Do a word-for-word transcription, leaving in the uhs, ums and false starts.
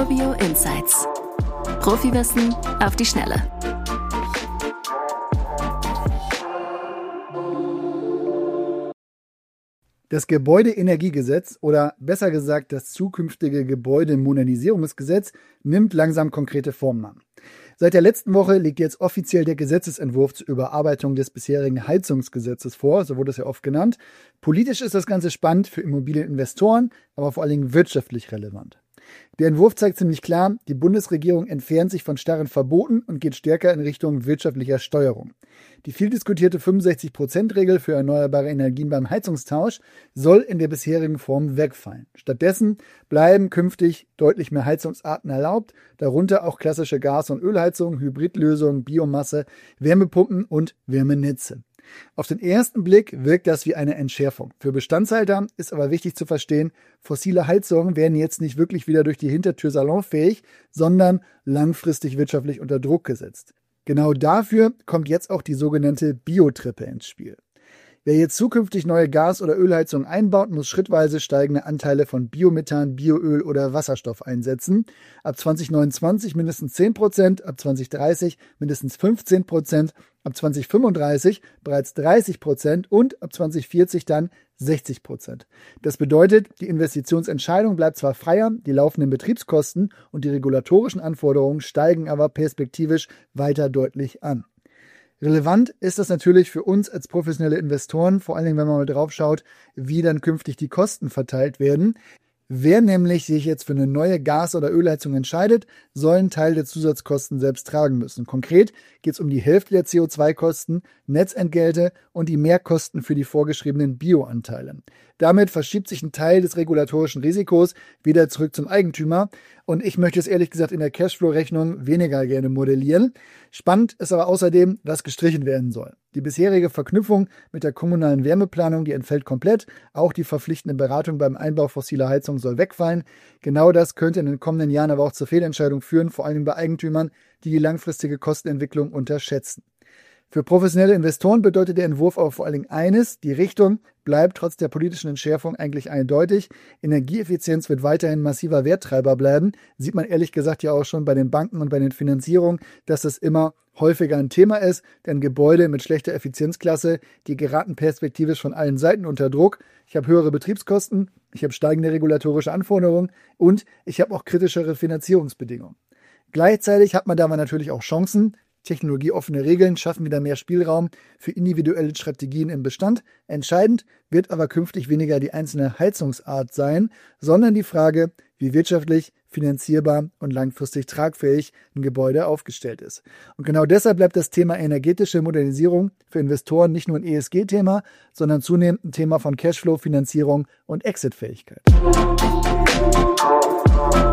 Urbio Insights. Profiwissen auf die Schnelle. Das Gebäudeenergiegesetz oder besser gesagt das zukünftige Gebäudemodernisierungsgesetz nimmt langsam konkrete Formen an. Seit der letzten Woche liegt jetzt offiziell der Gesetzesentwurf zur Überarbeitung des bisherigen Heizungsgesetzes vor, so wurde es ja oft genannt. Politisch ist das Ganze spannend für Immobilieninvestoren, aber vor allen Dingen wirtschaftlich relevant. Der Entwurf zeigt ziemlich klar, die Bundesregierung entfernt sich von starren Verboten und geht stärker in Richtung wirtschaftlicher Steuerung. Die viel diskutierte fünfundsechzig Prozent Regel für erneuerbare Energien beim Heizungstausch soll in der bisherigen Form wegfallen. Stattdessen bleiben künftig deutlich mehr Heizungsarten erlaubt, darunter auch klassische Gas- und Ölheizungen, Hybridlösungen, Biomasse, Wärmepumpen und Wärmenetze. Auf den ersten Blick wirkt das wie eine Entschärfung. Für Bestandshalter ist aber wichtig zu verstehen, fossile Heizungen werden jetzt nicht wirklich wieder durch die Hintertür salonfähig, sondern langfristig wirtschaftlich unter Druck gesetzt. Genau dafür kommt jetzt auch die sogenannte Biotreppe ins Spiel. Wer jetzt zukünftig neue Gas- oder Ölheizungen einbaut, muss schrittweise steigende Anteile von Biomethan, Bioöl oder Wasserstoff einsetzen. Ab zwanzig neunundzwanzig mindestens zehn Prozent, ab zwanzig dreißig mindestens fünfzehn Prozent, ab zwanzig fünfunddreißig bereits dreißig Prozent und ab zwanzig vierzig dann sechzig Prozent. Das bedeutet, die Investitionsentscheidung bleibt zwar freier, die laufenden Betriebskosten und die regulatorischen Anforderungen steigen aber perspektivisch weiter deutlich an. Relevant ist das natürlich für uns als professionelle Investoren, vor allen Dingen, wenn man mal drauf schaut, wie dann künftig die Kosten verteilt werden. Wer nämlich sich jetzt für eine neue Gas- oder Ölheizung entscheidet, soll einen Teil der Zusatzkosten selbst tragen müssen. Konkret geht es um die Hälfte der C O zwei Kosten, Netzentgelte und die Mehrkosten für die vorgeschriebenen Bioanteile. Damit verschiebt sich ein Teil des regulatorischen Risikos wieder zurück zum Eigentümer und ich möchte es ehrlich gesagt in der Cashflow-Rechnung weniger gerne modellieren. Spannend ist aber außerdem, was gestrichen werden soll. Die bisherige Verknüpfung mit der kommunalen Wärmeplanung, die entfällt komplett. Auch die verpflichtende Beratung beim Einbau fossiler Heizung soll wegfallen. Genau das könnte in den kommenden Jahren aber auch zur Fehlentscheidung führen, vor allem bei Eigentümern, die die langfristige Kostenentwicklung unterschätzen. Für professionelle Investoren bedeutet der Entwurf aber vor allen Dingen eines: Die Richtung bleibt trotz der politischen Entschärfung eigentlich eindeutig. Energieeffizienz wird weiterhin massiver Werttreiber bleiben. Sieht man ehrlich gesagt ja auch schon bei den Banken und bei den Finanzierungen, dass das immer häufiger ein Thema ist, denn Gebäude mit schlechter Effizienzklasse, die geraten perspektivisch von allen Seiten unter Druck. Ich habe höhere Betriebskosten, ich habe steigende regulatorische Anforderungen und ich habe auch kritischere Finanzierungsbedingungen. Gleichzeitig hat man dabei natürlich auch Chancen. Technologieoffene Regeln schaffen wieder mehr Spielraum für individuelle Strategien im Bestand. Entscheidend wird aber künftig weniger die einzelne Heizungsart sein, sondern die Frage, wie wirtschaftlich, finanzierbar und langfristig tragfähig ein Gebäude aufgestellt ist. Und genau deshalb bleibt das Thema energetische Modernisierung für Investoren nicht nur ein E S G-Thema, sondern zunehmend ein Thema von Cashflow, Finanzierung und Exitfähigkeit.